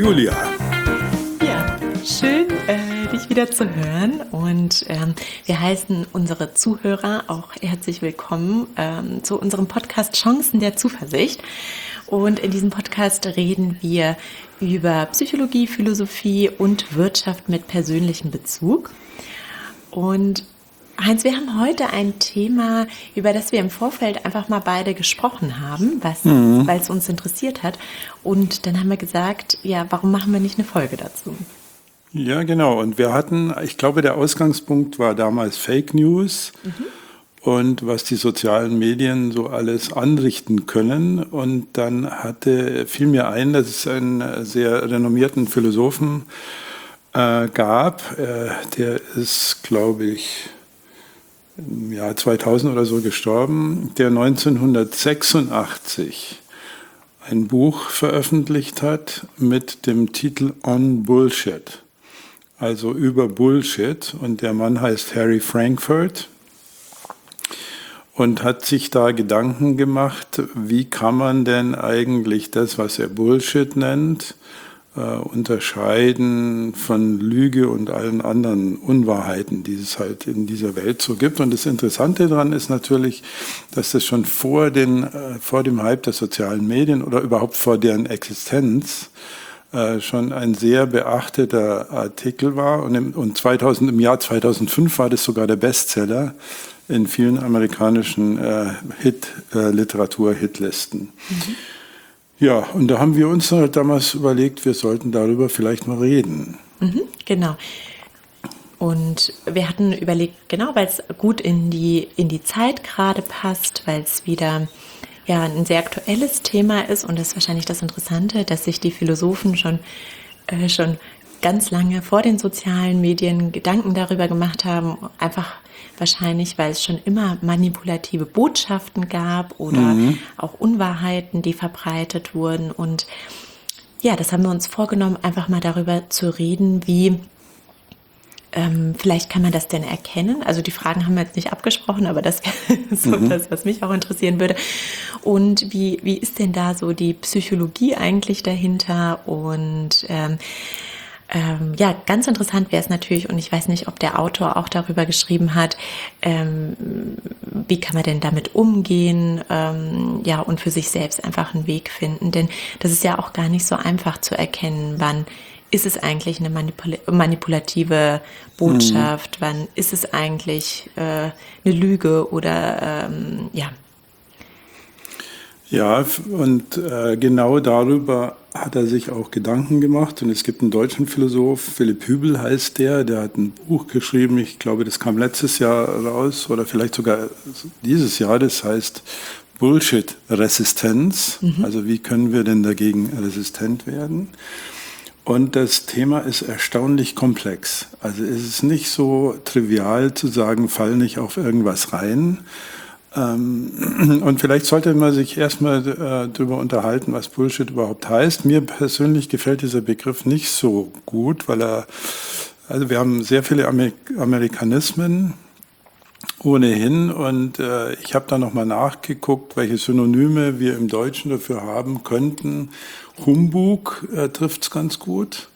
Julia. Ja, schön, dich wieder zu hören und wir heißen unsere Zuhörer auch herzlich willkommen zu unserem Podcast Chancen der Zuversicht. Und in diesem Podcast reden wir über Psychologie, Philosophie und Wirtschaft mit persönlichem Bezug. Und Heinz, wir haben heute ein Thema, über das wir im Vorfeld einfach mal beide gesprochen haben, weil es uns interessiert hat. Und dann haben wir gesagt, ja, warum machen wir nicht eine Folge dazu? Ja, genau. Und wir hatten, ich glaube, der Ausgangspunkt war damals Fake News und was die sozialen Medien so alles anrichten können. Und dann fiel mir ein, dass es einen sehr renommierten Philosophen gab. Der ist, glaube ich, im Jahr 2000 oder so gestorben, der 1986 ein Buch veröffentlicht hat mit dem Titel On Bullshit, also über Bullshit. Und der Mann heißt Harry Frankfurt und hat sich da Gedanken gemacht, wie kann man denn eigentlich das, was er Bullshit nennt, unterscheiden von Lüge und allen anderen Unwahrheiten, die es halt in dieser Welt so gibt. Und das Interessante daran ist natürlich, dass das schon vor dem Hype der sozialen Medien oder überhaupt vor deren Existenz schon ein sehr beachteter Artikel war. Und im Jahr 2005 war das sogar der Bestseller in vielen amerikanischen Literatur-Hitlisten. Ja, und da haben wir uns halt damals überlegt, wir sollten darüber vielleicht mal reden. Genau. Und wir hatten überlegt, genau, weil es gut in die Zeit gerade passt, weil es wieder ja ein sehr aktuelles Thema ist und das ist wahrscheinlich das Interessante, dass sich die Philosophen schon ganz lange vor den sozialen Medien Gedanken darüber gemacht haben, einfach wahrscheinlich, weil es schon immer manipulative Botschaften gab oder auch Unwahrheiten, die verbreitet wurden. Und ja, das haben wir uns vorgenommen, einfach mal darüber zu reden, wie vielleicht kann man das denn erkennen. Also die Fragen haben wir jetzt nicht abgesprochen, aber das wäre so das, was mich auch interessieren würde. Und wie ist denn da so die Psychologie eigentlich dahinter? Und ja, ganz interessant wäre es natürlich, und ich weiß nicht, ob der Autor auch darüber geschrieben hat, wie kann man denn damit umgehen, ja, und für sich selbst einfach einen Weg finden, denn das ist ja auch gar nicht so einfach zu erkennen, wann ist es eigentlich eine manipulative Botschaft, wann ist es eigentlich eine Lüge oder, ja. Ja, und genau darüber hat er sich auch Gedanken gemacht. Und es gibt einen deutschen Philosoph, Philipp Hübel heißt der hat ein Buch geschrieben, ich glaube, das kam letztes Jahr raus oder vielleicht sogar dieses Jahr, das heißt Bullshit-Resistenz. Also wie können wir denn dagegen resistent werden? Und das Thema ist erstaunlich komplex. Also es ist nicht so trivial zu sagen, fall nicht auf irgendwas rein. Und vielleicht sollte man sich erstmal darüber unterhalten, was Bullshit überhaupt heißt. Mir persönlich gefällt dieser Begriff nicht so gut, weil also wir haben sehr viele Amerikanismen ohnehin und ich habe da nochmal nachgeguckt, welche Synonyme wir im Deutschen dafür haben könnten. Humbug trifft es ganz gut.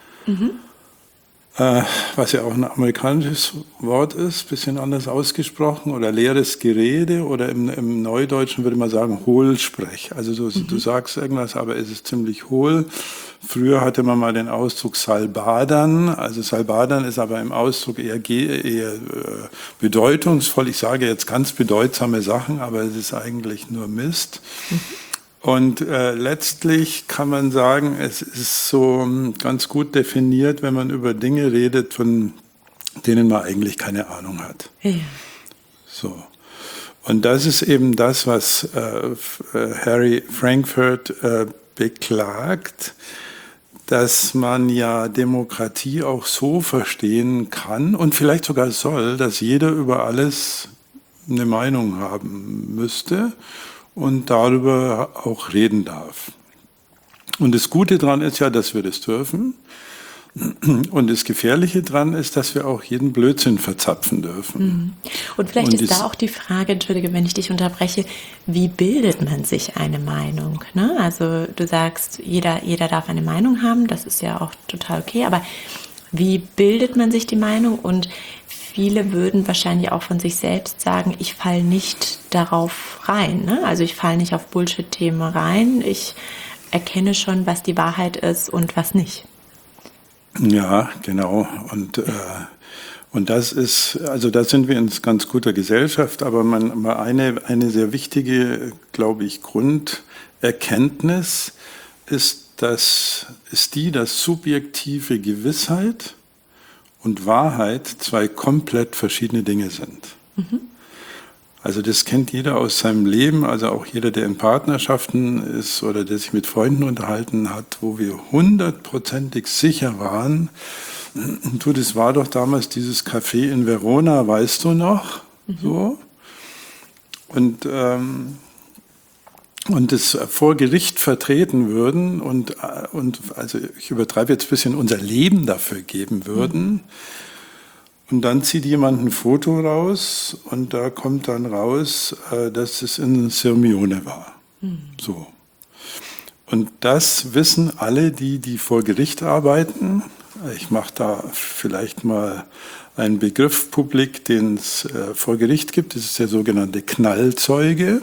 Was ja auch ein amerikanisches Wort ist, bisschen anders ausgesprochen, oder leeres Gerede, oder im Neudeutschen würde man sagen Hohlsprech. Also du sagst irgendwas, aber es ist ziemlich hohl. Früher hatte man mal den Ausdruck Salbadern. Also Salbadern ist aber im Ausdruck eher bedeutungsvoll. Ich sage jetzt ganz bedeutsame Sachen, aber es ist eigentlich nur Mist. Und letztlich kann man sagen, es ist so ganz gut definiert, wenn man über Dinge redet, von denen man eigentlich keine Ahnung hat. Ja. So. Und das ist eben das, was Harry Frankfurt beklagt, dass man ja Demokratie auch so verstehen kann und vielleicht sogar soll, dass jeder über alles eine Meinung haben müsste und darüber auch reden darf. Und das Gute daran ist ja, dass wir das dürfen. Und das Gefährliche dran ist, dass wir auch jeden Blödsinn verzapfen dürfen. Und vielleicht ist da auch die Frage, entschuldige, wenn ich dich unterbreche, wie bildet man sich eine Meinung? Ne? Also du sagst, jeder darf eine Meinung haben, das ist ja auch total okay, aber wie bildet man sich die Meinung? Und viele würden wahrscheinlich auch von sich selbst sagen, ich falle nicht darauf rein. Ne? Also ich falle nicht auf Bullshit-Themen rein, ich erkenne schon, was die Wahrheit ist und was nicht. Ja, genau. Und das ist, also da sind wir in ganz guter Gesellschaft, aber eine sehr wichtige, glaube ich, Grunderkenntnis ist, dass subjektive Gewissheit und Wahrheit zwei komplett verschiedene Dinge sind. Also das kennt jeder aus seinem Leben, also auch jeder, der in Partnerschaften ist oder der sich mit Freunden unterhalten hat, wo wir 100%ig sicher waren, du, das war doch damals dieses Café in Verona, weißt du noch? So. Und das vor Gericht vertreten würden und also ich übertreibe jetzt ein bisschen, unser Leben dafür geben würden. Und dann zieht jemand ein Foto raus und da kommt dann raus, dass es in Sirmione war. So. Und das wissen alle, die vor Gericht arbeiten. Ich mache da vielleicht mal einen Begriff publik, den es vor Gericht gibt. Das ist der sogenannte Knallzeuge.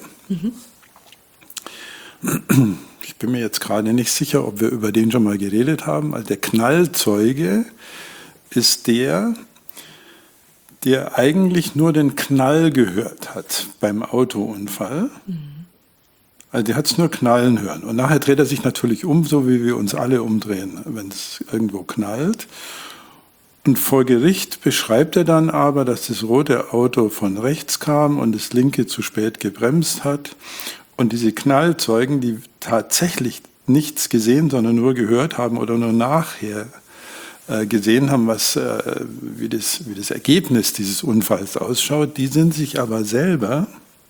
Ich bin mir jetzt gerade nicht sicher, ob wir über den schon mal geredet haben. Also der Knallzeuge ist der eigentlich nur den Knall gehört hat beim Autounfall. Also der hat es nur knallen hören. Und nachher dreht er sich natürlich um, so wie wir uns alle umdrehen, wenn es irgendwo knallt. Und vor Gericht beschreibt er dann aber, dass das rote Auto von rechts kam und das linke zu spät gebremst hat. Und diese Knallzeugen, die tatsächlich nichts gesehen, sondern nur gehört haben oder nur nachher gesehen haben, wie das Ergebnis dieses Unfalls ausschaut, die sind sich aber selber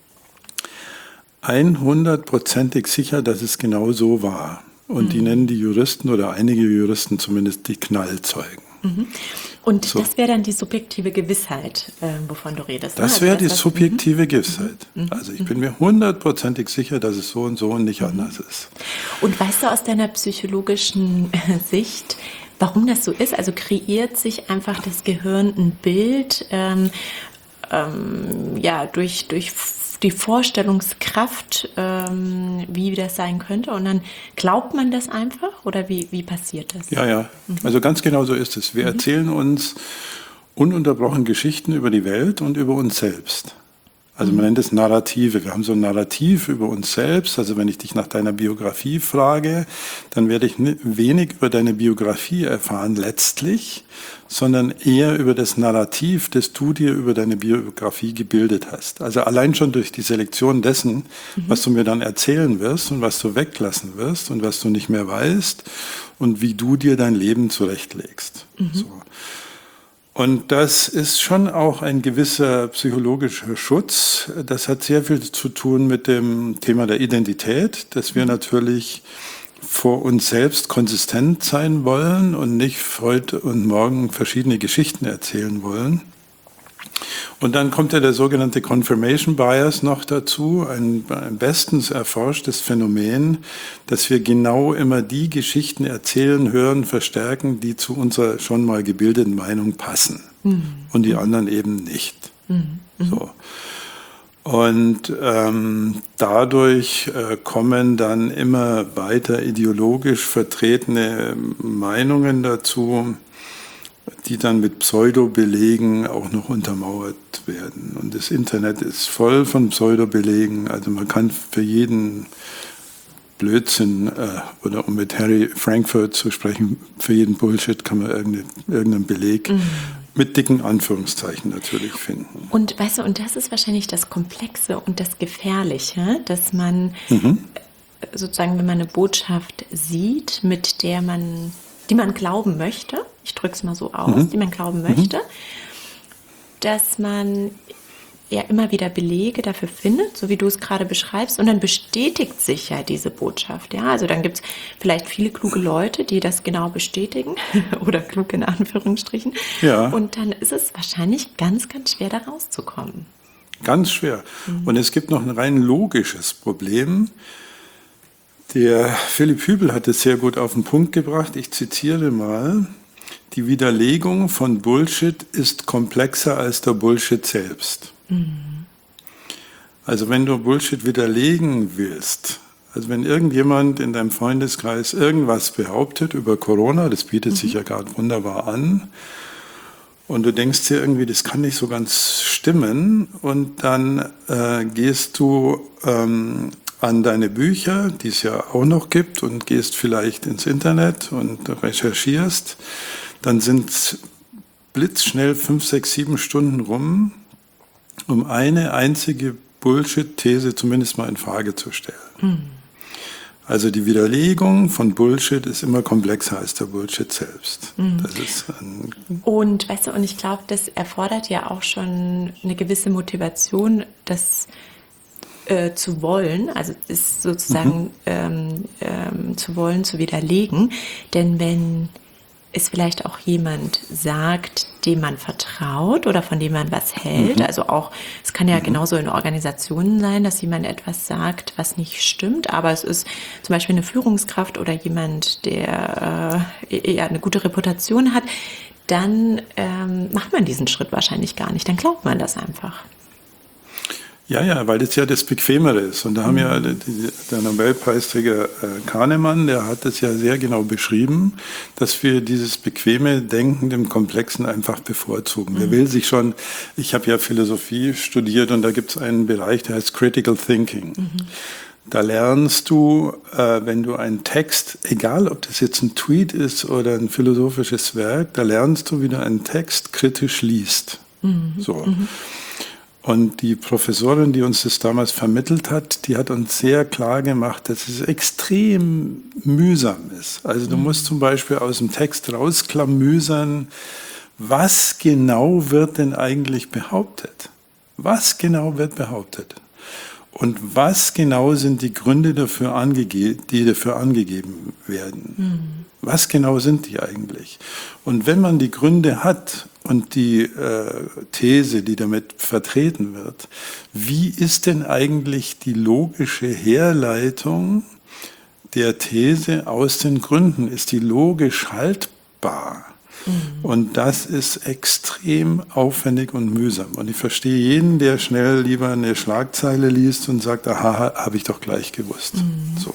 100%ig sicher, dass es genau so war. Und die nennen die Juristen oder einige Juristen zumindest die Knallzeugen. Und so. Das wäre dann die subjektive Gewissheit, wovon du redest. Das wäre die subjektive Gewissheit. Also ich bin mir 100%ig sicher, dass es so und nicht anders ist. Und weißt du aus deiner psychologischen Sicht, warum das so ist? Also kreiert sich einfach das Gehirn ein Bild, durch die Vorstellungskraft, wie das sein könnte, und dann glaubt man das einfach, oder wie passiert das? Ja. Also ganz genau so ist es. Wir erzählen uns ununterbrochen Geschichten über die Welt und über uns selbst. Also man nennt es Narrative. Wir haben so ein Narrativ über uns selbst. Also wenn ich dich nach deiner Biografie frage, dann werde ich wenig über deine Biografie erfahren letztlich, sondern eher über das Narrativ, das du dir über deine Biografie gebildet hast. Also allein schon durch die Selektion dessen, was du mir dann erzählen wirst und was du weglassen wirst und was du nicht mehr weißt und wie du dir dein Leben zurechtlegst. So. Und das ist schon auch ein gewisser psychologischer Schutz. Das hat sehr viel zu tun mit dem Thema der Identität, dass wir natürlich vor uns selbst konsistent sein wollen und nicht heute und morgen verschiedene Geschichten erzählen wollen. Und dann kommt ja der sogenannte Confirmation Bias noch dazu, ein bestens erforschtes Phänomen, dass wir genau immer die Geschichten erzählen, hören, verstärken, die zu unserer schon mal gebildeten Meinung passen und die anderen eben nicht. So. Und dadurch kommen dann immer weiter ideologisch vertretene Meinungen dazu, die dann mit Pseudobelegen auch noch untermauert werden. Und das Internet ist voll von Pseudobelegen. Also man kann für jeden Blödsinn, oder um mit Harry Frankfurt zu sprechen, für jeden Bullshit kann man irgendeinen Beleg mit dicken Anführungszeichen natürlich finden. Und weißt du, und das ist wahrscheinlich das Komplexe und das Gefährliche, dass man sozusagen, wenn man eine Botschaft sieht, die man glauben möchte, ich drücke es mal so aus, die man glauben möchte, dass man ja immer wieder Belege dafür findet, so wie du es gerade beschreibst, und dann bestätigt sich ja diese Botschaft. Ja, also dann gibt es vielleicht viele kluge Leute, die das genau bestätigen oder klug in Anführungsstrichen. Ja. Und dann ist es wahrscheinlich ganz, ganz schwer, da rauszukommen. Ganz schwer. Und es gibt noch ein rein logisches Problem. Der Philipp Hübel hat es sehr gut auf den Punkt gebracht. Ich zitiere mal: Die Widerlegung von Bullshit ist komplexer als der Bullshit selbst. Also wenn du Bullshit widerlegen willst, also wenn irgendjemand in deinem Freundeskreis irgendwas behauptet über Corona, das bietet sich ja gerade wunderbar an, und du denkst dir irgendwie, das kann nicht so ganz stimmen, und dann gehst du an deine Bücher, die es ja auch noch gibt, und gehst vielleicht ins Internet und recherchierst, dann sind blitzschnell 5, 6, 7 Stunden rum, um eine einzige Bullshit-These zumindest mal in Frage zu stellen. Also die Widerlegung von Bullshit ist immer komplexer als der Bullshit selbst. Das ist Und weißt du, und ich glaube, das erfordert ja auch schon eine gewisse Motivation, das zu wollen, also ist sozusagen zu wollen, zu widerlegen. Denn wenn es vielleicht auch jemand sagt, dem man vertraut oder von dem man was hält, also auch, es kann ja genauso in Organisationen sein, dass jemand etwas sagt, was nicht stimmt, aber es ist zum Beispiel eine Führungskraft oder jemand, der ja eine gute Reputation hat, dann macht man diesen Schritt wahrscheinlich gar nicht, dann glaubt man das einfach. Ja, weil das ja das Bequemere ist. Und da haben ja der Nobelpreisträger Kahnemann, der hat das ja sehr genau beschrieben, dass wir dieses bequeme Denken dem Komplexen einfach bevorzugen. Wer will sich schon, ich habe ja Philosophie studiert, und da gibt es einen Bereich, der heißt Critical Thinking. Da lernst du, wenn du einen Text, egal ob das jetzt ein Tweet ist oder ein philosophisches Werk, da lernst du, wie du einen Text kritisch liest. So. Und die Professorin, die uns das damals vermittelt hat, die hat uns sehr klar gemacht, dass es extrem mühsam ist. Also du musst zum Beispiel aus dem Text rausklamüsern, was genau wird denn eigentlich behauptet? Was genau wird behauptet? Und was genau sind die Gründe dafür die dafür angegeben werden? Was genau sind die eigentlich? Und wenn man die Gründe hat und die These, die damit vertreten wird, wie ist denn eigentlich die logische Herleitung der These aus den Gründen? Ist die logisch haltbar? Und das ist extrem aufwendig und mühsam. Und ich verstehe jeden, der schnell lieber eine Schlagzeile liest und sagt, aha, habe ich doch gleich gewusst. So.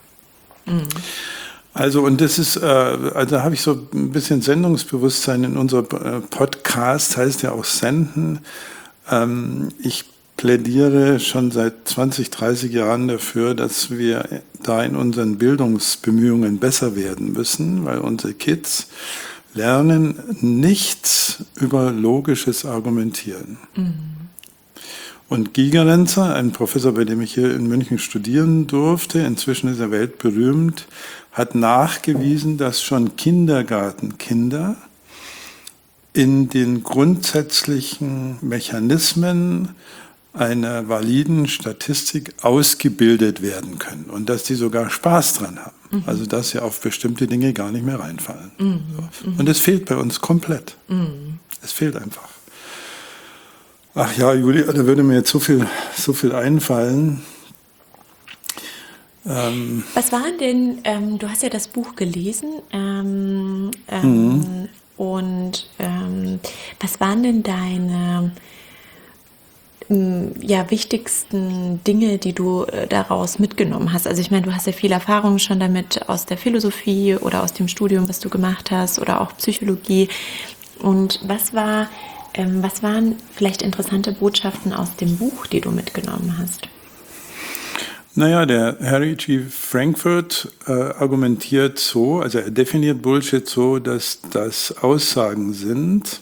Also, und das ist, also habe ich so ein bisschen Sendungsbewusstsein in unserem Podcast, heißt ja auch Senden. Ich plädiere schon seit 20, 30 Jahren dafür, dass wir da in unseren Bildungsbemühungen besser werden müssen, weil unsere Kids lernen nichts über logisches Argumentieren. Und Gigerenzer, ein Professor, bei dem ich hier in München studieren durfte, inzwischen ist er weltberühmt, hat nachgewiesen, dass schon Kindergartenkinder in den grundsätzlichen Mechanismen einer validen Statistik ausgebildet werden können und dass die sogar Spaß dran haben. Also dass sie auf bestimmte Dinge gar nicht mehr reinfallen. So. Und es fehlt bei uns komplett. Es fehlt einfach. Ach ja, Julia, da würde mir jetzt so viel einfallen. Was waren denn, du hast ja das Buch gelesen, und was waren denn deine wichtigsten Dinge, die du daraus mitgenommen hast? Also ich meine, du hast ja viel Erfahrung schon damit aus der Philosophie oder aus dem Studium, was du gemacht hast, oder auch Psychologie. Und was waren vielleicht interessante Botschaften aus dem Buch, die du mitgenommen hast? Naja, der Harry G. Frankfurt argumentiert so, also er definiert Bullshit so, dass das Aussagen sind,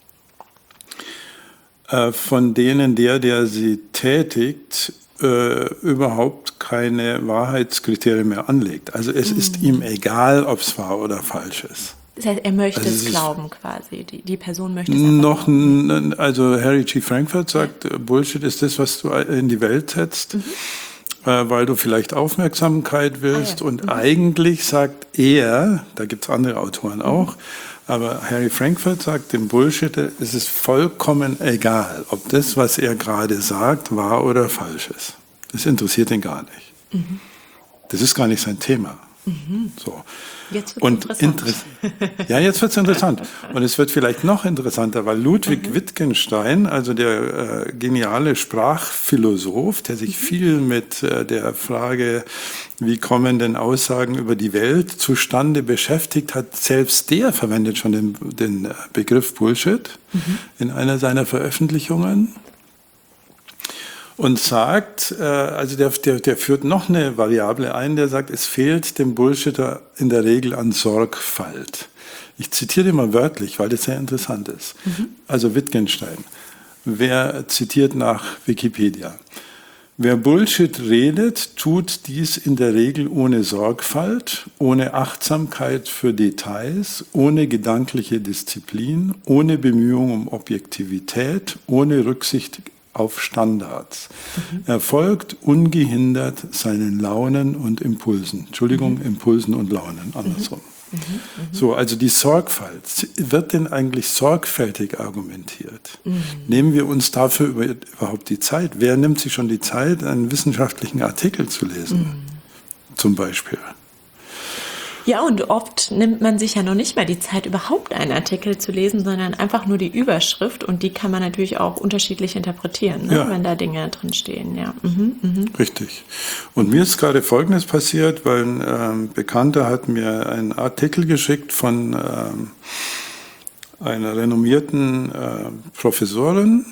von denen der sie tätigt, überhaupt keine Wahrheitskriterien mehr anlegt. Also es ist ihm egal, ob es wahr oder falsch ist. Das heißt, er möchte Also es glauben quasi. Die Person möchte es noch, glauben. also Harry G. Frankfurt sagt, Bullshit ist das, was du in die Welt setzt, weil du vielleicht Aufmerksamkeit willst. Und eigentlich sagt er, da gibt es andere Autoren auch, aber Harry Frankfurt sagt, dem Bullshitter ist es vollkommen egal, ob das, was er gerade sagt, wahr oder falsch ist. Das interessiert ihn gar nicht. Das ist gar nicht sein Thema. So. Jetzt wird es interessant. Ja, jetzt wird es interessant. Und es wird vielleicht noch interessanter, weil Ludwig Wittgenstein, also der geniale Sprachphilosoph, der sich viel mit der Frage, wie kommen denn Aussagen über die Welt zustande, beschäftigt hat, selbst der verwendet schon den Begriff Bullshit in einer seiner Veröffentlichungen. Und sagt, also der führt noch eine Variable ein, der sagt, es fehlt dem Bullshitter in der Regel an Sorgfalt. Ich zitiere mal wörtlich, weil das sehr interessant ist. Also Wittgenstein. Wer zitiert nach Wikipedia? Wer Bullshit redet, tut dies in der Regel ohne Sorgfalt, ohne Achtsamkeit für Details, ohne gedankliche Disziplin, ohne Bemühung um Objektivität, ohne Rücksicht auf Standards. Er folgt ungehindert seinen Launen und Impulsen. Impulsen und Launen, andersrum. So, also die Sorgfalt. Wird denn eigentlich sorgfältig argumentiert? Nehmen wir uns dafür überhaupt die Zeit? Wer nimmt sich schon die Zeit, einen wissenschaftlichen Artikel zu lesen? Zum Beispiel. Ja, und oft nimmt man sich ja noch nicht mal die Zeit, überhaupt einen Artikel zu lesen, sondern einfach nur die Überschrift. Und die kann man natürlich auch unterschiedlich interpretieren, ne? Wenn da Dinge drinstehen. Ja. Richtig. Und mir ist gerade Folgendes passiert, weil ein Bekannter hat mir einen Artikel geschickt von einer renommierten Professorin.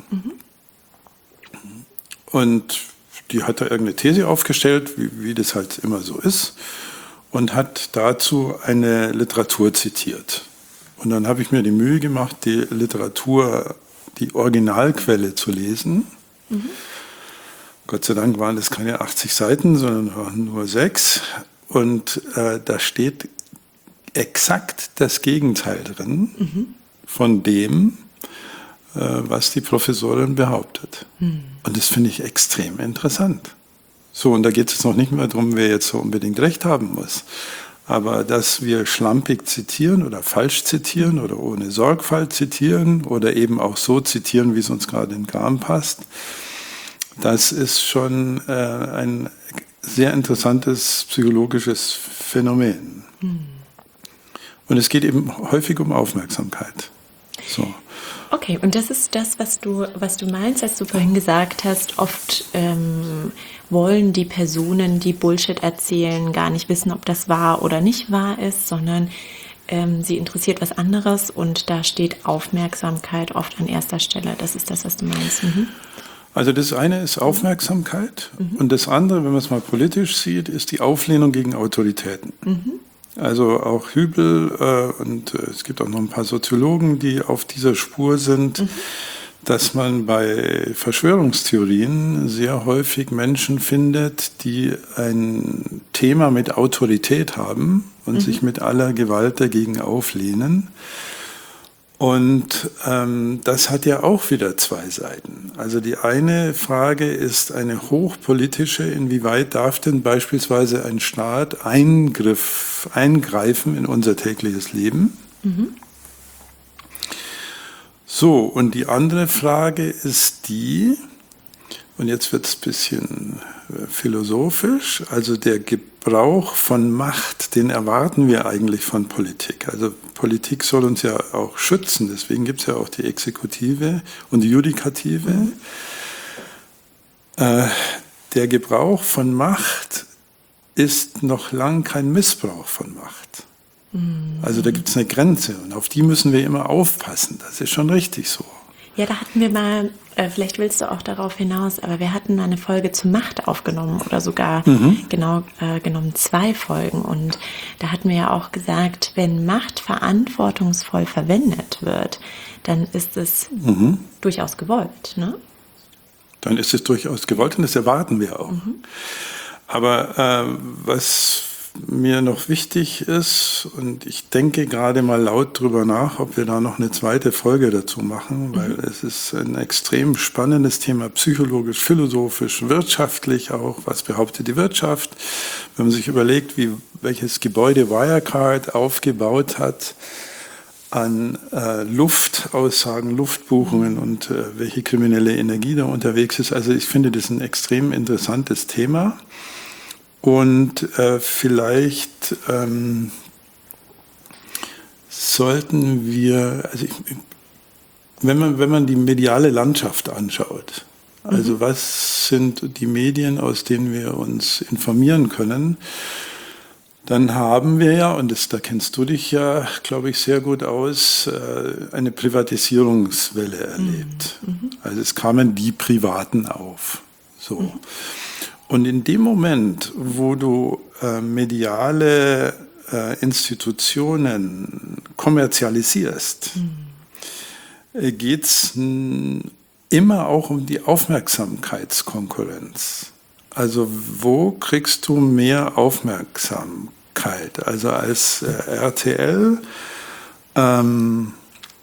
Und die hat da irgendeine These aufgestellt, wie das halt immer so ist. Und hat dazu eine Literatur zitiert. Und dann habe ich mir die Mühe gemacht, die Literatur, die Originalquelle zu lesen. Gott sei Dank waren das keine 80 Seiten, sondern nur 6. Und da steht exakt das Gegenteil drin von dem, was die Professorin behauptet. Und das finde ich extrem interessant. So, und da geht es jetzt noch nicht mehr darum, wer jetzt so unbedingt recht haben muss. Aber dass wir schlampig zitieren oder falsch zitieren oder ohne Sorgfalt zitieren oder eben auch so zitieren, wie es uns gerade in den Kram passt, das ist schon ein sehr interessantes psychologisches Phänomen. Und es geht eben häufig um Aufmerksamkeit. So. Okay, und das ist das, was du meinst, als du vorhin gesagt hast, oft wollen die Personen, die Bullshit erzählen, gar nicht wissen, ob das wahr oder nicht wahr ist, sondern sie interessiert was anderes und da steht Aufmerksamkeit oft an erster Stelle. Das ist das, was du meinst. Also das eine ist Aufmerksamkeit und das andere, wenn man es mal politisch sieht, ist die Auflehnung gegen Autoritäten. Also auch Hübel und es gibt auch noch ein paar Soziologen, die auf dieser Spur sind, dass man bei Verschwörungstheorien sehr häufig Menschen findet, die ein Thema mit Autorität haben und sich mit aller Gewalt dagegen auflehnen. Und das hat ja auch wieder zwei Seiten. Also die eine Frage ist eine hochpolitische, inwieweit darf denn beispielsweise ein Staat eingreifen in unser tägliches Leben? So, und die andere Frage ist die, und jetzt wird es ein bisschen philosophisch, also der Gebrauch von Macht, den erwarten wir eigentlich von Politik. Also Politik soll uns ja auch schützen, deswegen gibt es ja auch die Exekutive und die Judikative. Der Gebrauch von Macht ist noch lang kein Missbrauch von Macht. Also da gibt es eine Grenze und auf die müssen wir immer aufpassen. Das ist schon richtig so. Ja, da hatten wir mal, vielleicht willst du auch darauf hinaus, aber wir hatten mal eine Folge zur Macht aufgenommen oder sogar genau genommen 2 Folgen. Und da hatten wir ja auch gesagt, wenn Macht verantwortungsvoll verwendet wird, dann ist es durchaus gewollt, ne? Dann ist es durchaus gewollt und das erwarten wir auch. Aber was mir noch wichtig ist, und ich denke gerade mal laut drüber nach, ob wir da noch eine zweite Folge dazu machen, weil es ist ein extrem spannendes Thema, psychologisch, philosophisch, wirtschaftlich auch. Was behauptet die Wirtschaft? Wenn man sich überlegt, welches Gebäude Wirecard aufgebaut hat an Luftaussagen, Luftbuchungen und welche kriminelle Energie da unterwegs ist. Also ich finde das ein extrem interessantes Thema. Und vielleicht sollten wir, also wenn man die mediale Landschaft anschaut, also was sind die Medien, aus denen wir uns informieren können, dann haben wir ja, und da kennst du dich ja, glaube ich, sehr gut aus, eine Privatisierungswelle erlebt. Also es kamen die Privaten auf. So. Und in dem Moment, wo du mediale Institutionen kommerzialisierst, geht es immer auch um die Aufmerksamkeitskonkurrenz. Also wo kriegst du mehr Aufmerksamkeit? Also als RTL dann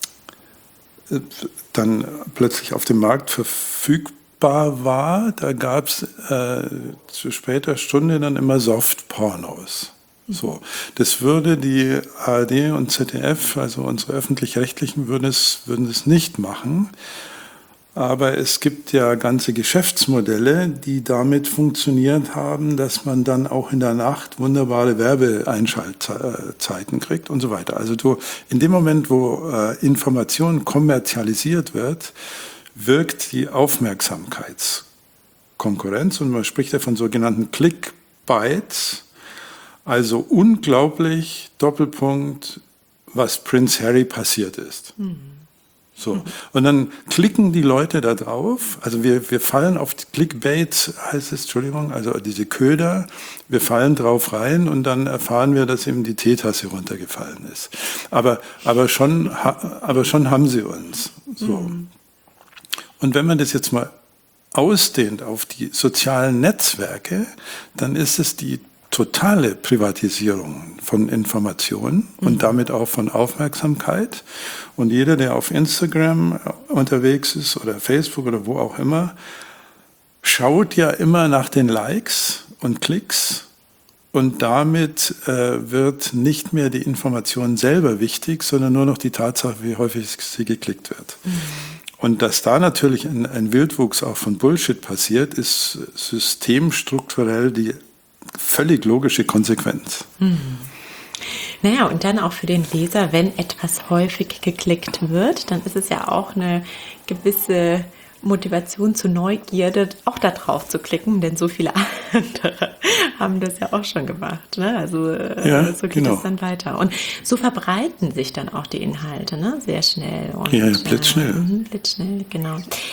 plötzlich auf dem Markt verfügbar war, da gab es zu später Stunde dann immer Softpornos. So, das würde die ARD und ZDF, also unsere öffentlich-rechtlichen, würden es nicht machen. Aber es gibt ja ganze Geschäftsmodelle, die damit funktioniert haben, dass man dann auch in der Nacht wunderbare Werbeeinschaltzeiten kriegt und so weiter. Also in dem Moment, wo Information kommerzialisiert wird, wirkt die Aufmerksamkeitskonkurrenz, und man spricht ja von sogenannten Clickbites, also unglaublich, Doppelpunkt, was Prince Harry passiert ist. So. Und dann klicken die Leute da drauf, also wir fallen auf Clickbait, heißt es, Entschuldigung, also diese Köder, wir fallen drauf rein und dann erfahren wir, dass eben die Teetasse runtergefallen ist. Aber schon haben sie uns. So. Und wenn man das jetzt mal ausdehnt auf die sozialen Netzwerke, dann ist es die totale Privatisierung von Informationen und damit auch von Aufmerksamkeit. Und jeder, der auf Instagram unterwegs ist oder Facebook oder wo auch immer, schaut ja immer nach den Likes und Klicks, und damit wird nicht mehr die Information selber wichtig, sondern nur noch die Tatsache, wie häufig sie geklickt wird. Und dass da natürlich ein Wildwuchs auch von Bullshit passiert, ist systemstrukturell die völlig logische Konsequenz. Naja, und dann auch für den Leser, wenn etwas häufig geklickt wird, dann ist es ja auch eine gewisse Motivation zur Neugierde, auch da drauf zu klicken, denn so viele andere haben das ja auch schon gemacht. Ne? Also so geht es dann weiter. Und so verbreiten sich dann auch die Inhalte, ne? Sehr schnell. Und, blitzschnell. Blitzschnell, genau.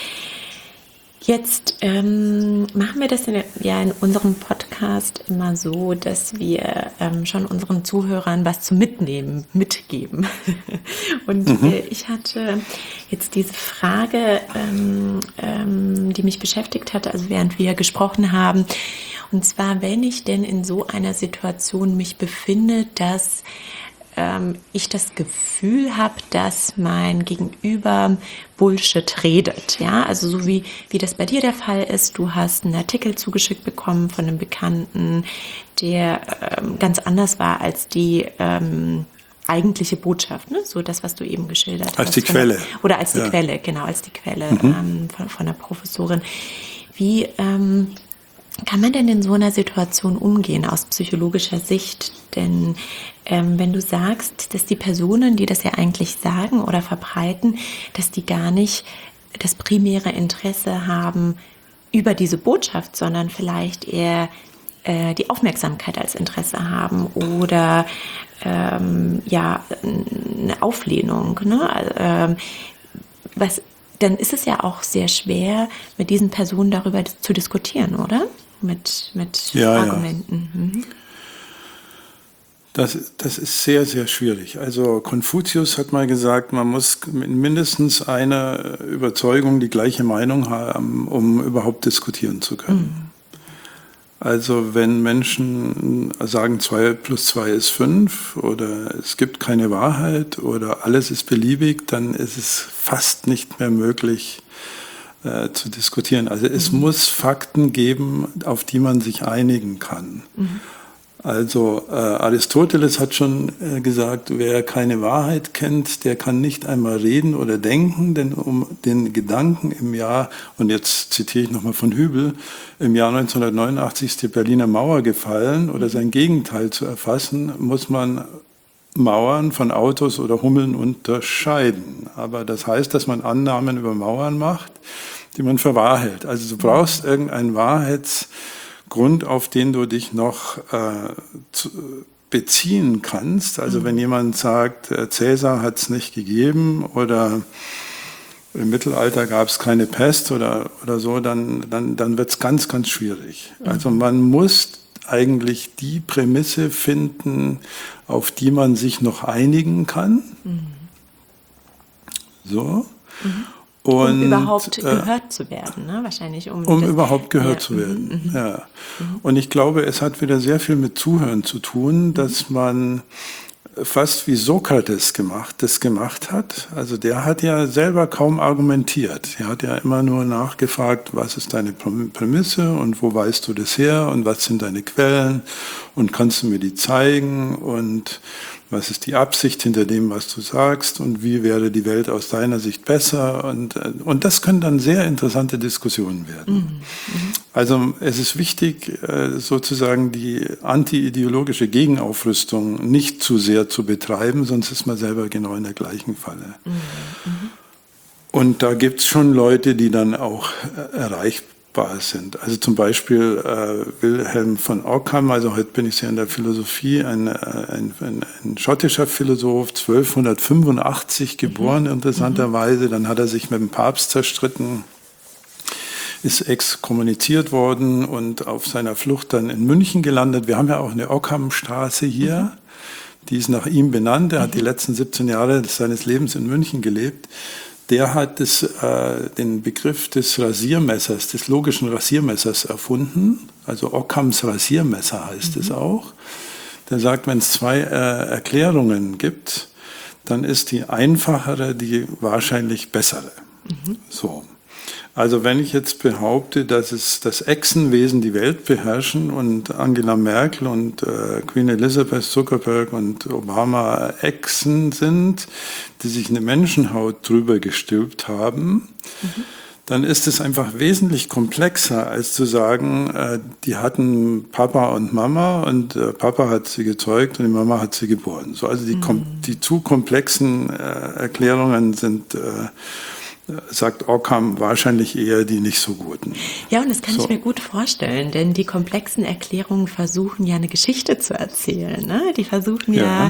Jetzt machen wir das in unserem Podcast immer so, dass wir schon unseren Zuhörern was zum mitgeben. Und ich hatte jetzt diese Frage, die mich beschäftigt hatte, also während wir gesprochen haben. Und zwar, wenn ich denn in so einer Situation mich befinde, dass ich das Gefühl habe, dass mein Gegenüber Bullshit redet. Ja, also so wie das bei dir der Fall ist. Du hast einen Artikel zugeschickt bekommen von einem Bekannten, der ganz anders war als die eigentliche Botschaft, ne? So das, was du eben geschildert hast. Als die Quelle. Oder als die Quelle, genau, als die Quelle von der Professorin. Wie kann man denn in so einer Situation umgehen aus psychologischer Sicht? Denn wenn du sagst, dass die Personen, die das ja eigentlich sagen oder verbreiten, dass die gar nicht das primäre Interesse haben über diese Botschaft, sondern vielleicht eher die Aufmerksamkeit als Interesse haben oder eine Auflehnung, ne? Dann ist es ja auch sehr schwer, mit diesen Personen darüber zu diskutieren, oder? Mit Argumenten. Ja. Das ist sehr, sehr schwierig. Also Konfuzius hat mal gesagt, man muss mit mindestens einer Überzeugung die gleiche Meinung haben, um überhaupt diskutieren zu können. Also wenn Menschen sagen, 2 plus 2 ist 5 oder es gibt keine Wahrheit oder alles ist beliebig, dann ist es fast nicht mehr möglich zu diskutieren. Also es muss Fakten geben, auf die man sich einigen kann. Also Aristoteles hat schon gesagt, wer keine Wahrheit kennt, der kann nicht einmal reden oder denken, denn um den Gedanken im Jahr, und jetzt zitiere ich nochmal von Hübel, im Jahr 1989 ist die Berliner Mauer gefallen oder sein Gegenteil zu erfassen, muss man Mauern von Autos oder Hummeln unterscheiden. Aber das heißt, dass man Annahmen über Mauern macht, die man für wahr hält. Also du brauchst irgendeinen Wahrheitsgrund, auf den du dich noch beziehen kannst. Also wenn jemand sagt, Cäsar hat es nicht gegeben oder im Mittelalter gab es keine Pest oder so, dann wird es ganz, ganz schwierig. Also man muss eigentlich die Prämisse finden, auf die man sich noch einigen kann. So. Um überhaupt gehört zu werden, ne? Wahrscheinlich. Um überhaupt gehört zu werden, ja. Und ich glaube, es hat wieder sehr viel mit Zuhören zu tun, dass man fast wie Sokrates das gemacht hat. Also der hat ja selber kaum argumentiert. Er hat ja immer nur nachgefragt, was ist deine Prämisse und wo weißt du das her und was sind deine Quellen und kannst du mir die zeigen und was ist die Absicht hinter dem, was du sagst und wie wäre die Welt aus deiner Sicht besser und das können dann sehr interessante Diskussionen werden. Also es ist wichtig, sozusagen die anti-ideologische Gegenaufrüstung nicht zu sehr zu betreiben, sonst ist man selber genau in der gleichen Falle. Und da gibt es schon Leute, die dann auch erreichbar sind. Also zum Beispiel Wilhelm von Ockham, also heute bin ich sehr in der Philosophie, ein schottischer Philosoph, 1285 geboren interessanterweise, dann hat er sich mit dem Papst zerstritten, ist exkommuniziert worden und auf seiner Flucht dann in München gelandet. Wir haben ja auch eine Ockhamstraße hier, die ist nach ihm benannt. Er hat die letzten 17 Jahre seines Lebens in München gelebt. Der hat den Begriff des Rasiermessers, des logischen Rasiermessers erfunden. Also Ockhams Rasiermesser heißt es auch. Der sagt, wenn es 2 Erklärungen gibt, dann ist die einfachere die wahrscheinlich bessere. So. Also wenn ich jetzt behaupte, dass das Echsenwesen die Welt beherrschen und Angela Merkel und Queen Elizabeth, Zuckerberg und Obama Echsen sind, die sich eine Menschenhaut drüber gestülpt haben, dann ist es einfach wesentlich komplexer, als zu sagen, die hatten Papa und Mama und Papa hat sie gezeugt und die Mama hat sie geboren. So, also die zu komplexen Erklärungen sind sagt Ockham, wahrscheinlich eher die nicht so guten. Ja, und das kann ich mir gut vorstellen, denn die komplexen Erklärungen versuchen ja eine Geschichte zu erzählen. Ne? Die versuchen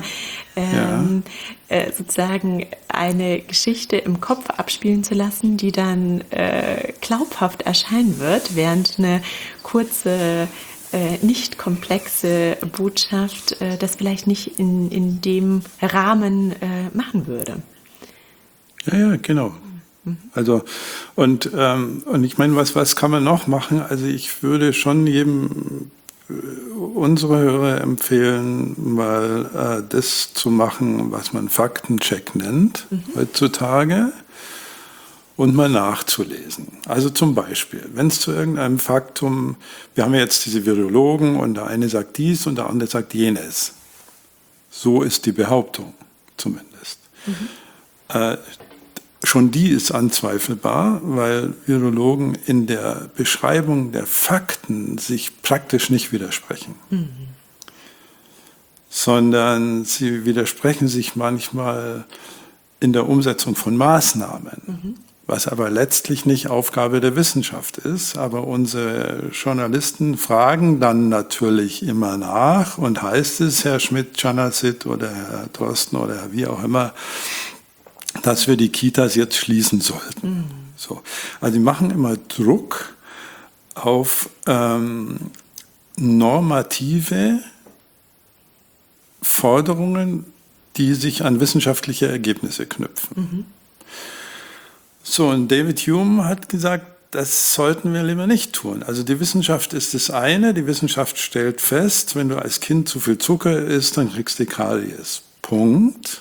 sozusagen eine Geschichte im Kopf abspielen zu lassen, die dann glaubhaft erscheinen wird, während eine kurze nicht komplexe Botschaft das vielleicht nicht in dem Rahmen machen würde. Ja, genau. Also und ich meine, was kann man noch machen? Also ich würde schon jedem unsere Hörer empfehlen, mal das zu machen, was man Faktencheck nennt heutzutage und mal nachzulesen. Also zum Beispiel, wenn es zu irgendeinem Faktum, wir haben ja jetzt diese Virologen und der eine sagt dies und der andere sagt jenes. So ist die Behauptung zumindest. Schon die ist anzweifelbar, weil Virologen in der Beschreibung der Fakten sich praktisch nicht widersprechen, sondern sie widersprechen sich manchmal in der Umsetzung von Maßnahmen, was aber letztlich nicht Aufgabe der Wissenschaft ist. Aber unsere Journalisten fragen dann natürlich immer nach und heißt es, Herr Schmidt-Czanacit oder Herr Drosten oder wie auch immer, dass wir die Kitas jetzt schließen sollten. So. Also die machen immer Druck auf normative Forderungen, die sich an wissenschaftliche Ergebnisse knüpfen. So, und David Hume hat gesagt, das sollten wir lieber nicht tun. Also die Wissenschaft ist das eine. Die Wissenschaft stellt fest, wenn du als Kind zu viel Zucker isst, dann kriegst du Karies. Punkt.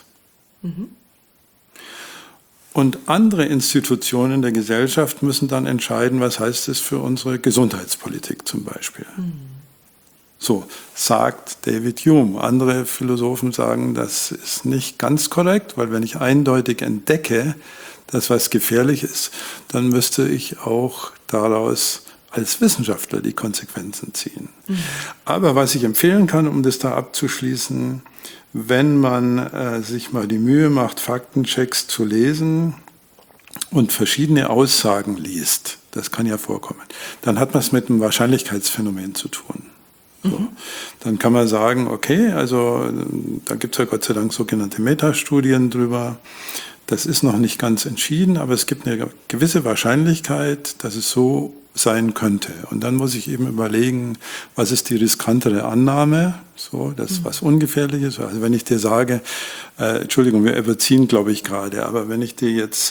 Und andere Institutionen der Gesellschaft müssen dann entscheiden, was heißt es für unsere Gesundheitspolitik zum Beispiel. So sagt David Hume. Andere Philosophen sagen, das ist nicht ganz korrekt, weil wenn ich eindeutig entdecke, dass was gefährlich ist, dann müsste ich auch daraus als Wissenschaftler die Konsequenzen ziehen. Aber was ich empfehlen kann, um das da abzuschließen, wenn man sich mal die Mühe macht, Faktenchecks zu lesen und verschiedene Aussagen liest, das kann ja vorkommen, dann hat man es mit einem Wahrscheinlichkeitsphänomen zu tun. So. Dann kann man sagen, okay, also da gibt es ja Gott sei Dank sogenannte Metastudien drüber. Das ist noch nicht ganz entschieden, aber es gibt eine gewisse Wahrscheinlichkeit, dass es so sein könnte. Und dann muss ich eben überlegen, was ist die riskantere Annahme, so, das was ungefährlich ist. Also wenn ich dir sage, Entschuldigung, wir überziehen, glaube ich, gerade, aber wenn ich dir jetzt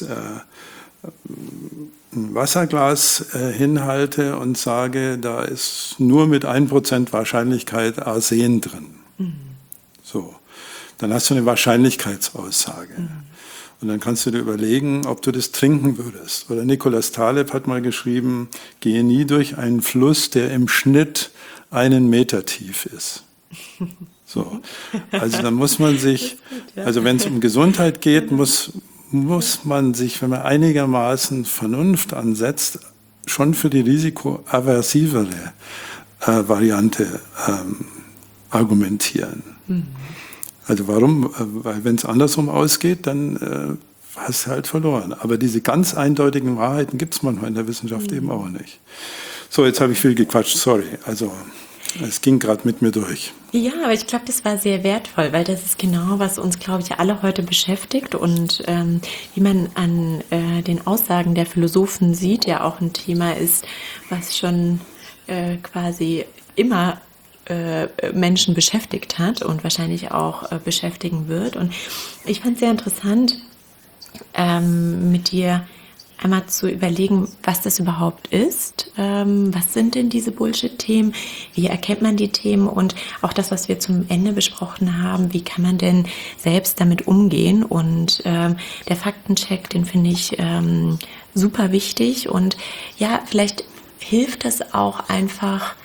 ein Wasserglas hinhalte und sage, da ist nur mit 1% Wahrscheinlichkeit Arsen drin. So, dann hast du eine Wahrscheinlichkeitsaussage. Und dann kannst du dir überlegen, ob du das trinken würdest. Oder Nicolas Taleb hat mal geschrieben, gehe nie durch einen Fluss, der im Schnitt 1 Meter tief ist. So, also dann muss man sich, also wenn es um Gesundheit geht, muss man sich, wenn man einigermaßen Vernunft ansetzt, schon für die risikoaversivere Variante argumentieren. Also warum? Weil wenn es andersrum ausgeht, dann hast du halt verloren. Aber diese ganz eindeutigen Wahrheiten gibt es manchmal in der Wissenschaft eben auch nicht. So, jetzt habe ich viel gequatscht, sorry. Also es ging gerade mit mir durch. Ja, aber ich glaube, das war sehr wertvoll, weil das ist genau, was uns, glaube ich, alle heute beschäftigt. Und wie man an den Aussagen der Philosophen sieht, ja auch ein Thema ist, was schon quasi immer Menschen beschäftigt hat und wahrscheinlich auch beschäftigen wird. Und ich fand es sehr interessant, mit dir einmal zu überlegen, was das überhaupt ist. Was sind denn diese Bullshit-Themen? Wie erkennt man die Themen? Und auch das, was wir zum Ende besprochen haben, wie kann man denn selbst damit umgehen? Und der Faktencheck, den finde ich super wichtig. Und ja, vielleicht hilft es auch einfach,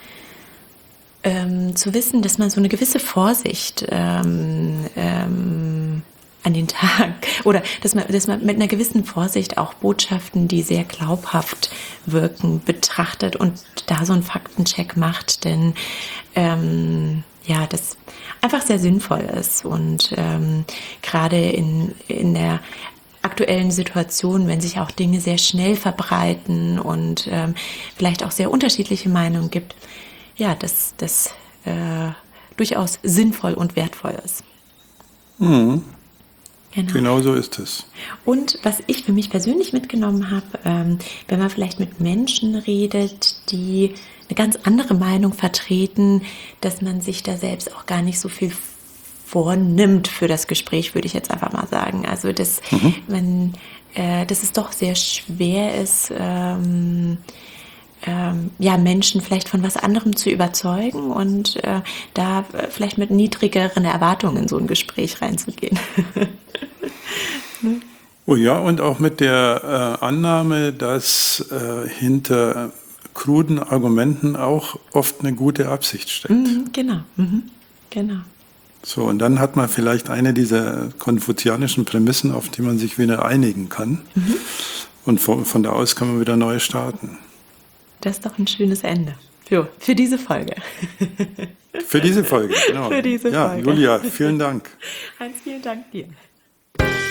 zu wissen, dass man so eine gewisse Vorsicht an den Tag oder dass man mit einer gewissen Vorsicht auch Botschaften, die sehr glaubhaft wirken, betrachtet und da so einen Faktencheck macht, denn ja, das einfach sehr sinnvoll ist und gerade in der aktuellen Situation, wenn sich auch Dinge sehr schnell verbreiten und vielleicht auch sehr unterschiedliche Meinungen gibt, ja, das durchaus sinnvoll und wertvoll ist. Genau so ist es. Und was ich für mich persönlich mitgenommen habe, wenn man vielleicht mit Menschen redet, die eine ganz andere Meinung vertreten, dass man sich da selbst auch gar nicht so viel vornimmt für das Gespräch, würde ich jetzt einfach mal sagen. Also, dass es doch sehr schwer ist, ja, Menschen vielleicht von was anderem zu überzeugen und da vielleicht mit niedrigeren Erwartungen in so ein Gespräch reinzugehen. Oh ja, und auch mit der Annahme, dass hinter kruden Argumenten auch oft eine gute Absicht steckt. Genau, genau. So, und dann hat man vielleicht eine dieser konfuzianischen Prämissen, auf die man sich wieder einigen kann. Und von da aus kann man wieder neu starten. Das ist doch ein schönes Ende für diese Folge. Für diese Folge, genau. Für diese ja, Folge. Julia, vielen Dank. Hans, vielen Dank dir.